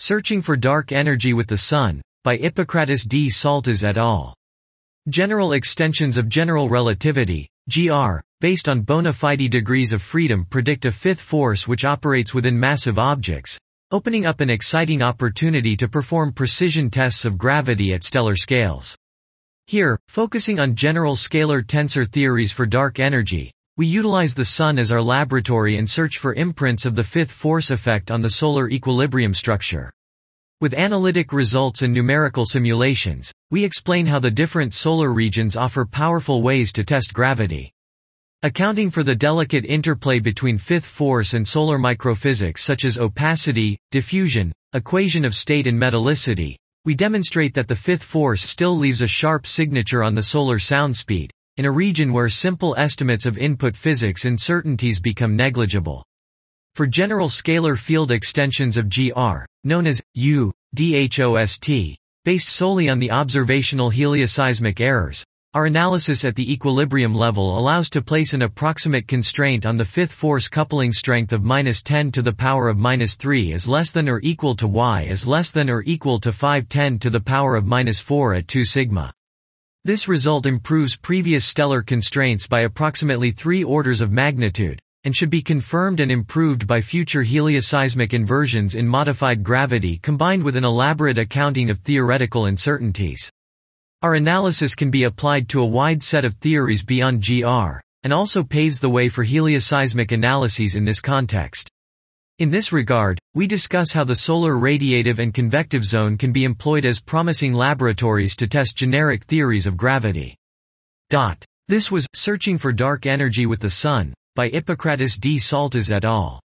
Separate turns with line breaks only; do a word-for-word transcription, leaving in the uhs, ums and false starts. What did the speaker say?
Searching for Dark Energy with the Sun, by Ippokrates D. Psaltis et al. General extensions of general relativity, G R, based on bona fide degrees of freedom predict a fifth force which operates within massive objects, opening up an exciting opportunity to perform precision tests of gravity at stellar scales. Here, focusing on general scalar tensor theories for dark energy, we utilize the Sun as our laboratory and search for imprints of the fifth force effect on the solar equilibrium structure. With analytic results and numerical simulations, we explain how the different solar regions offer powerful ways to test gravity. Accounting for the delicate interplay between fifth force and solar microphysics such as opacity, diffusion, equation of state and metallicity, we demonstrate that the fifth force still leaves a sharp signature on the solar sound speed, in a region where simple estimates of input physics uncertainties become negligible. For general scalar field extensions of G R, known as U, DHOST, based solely on the observational helioseismic errors, our analysis at the equilibrium level allows to place an approximate constraint on the fifth force coupling strength of minus ten to the power of minus three as less than or equal to Y as less than or equal to five ten to the power of minus four at two sigma. This result improves previous stellar constraints by approximately three orders of magnitude, and should be confirmed and improved by future helioseismic inversions in modified gravity combined with an elaborate accounting of theoretical uncertainties. Our analysis can be applied to a wide set of theories beyond G R, and also paves the way for helioseismic analyses in this context. In this regard, we discuss how the solar radiative and convective zone can be employed as promising laboratories to test generic theories of gravity. This was Searching for Dark Energy with the Sun, by Ippokrates D. Psaltis et al.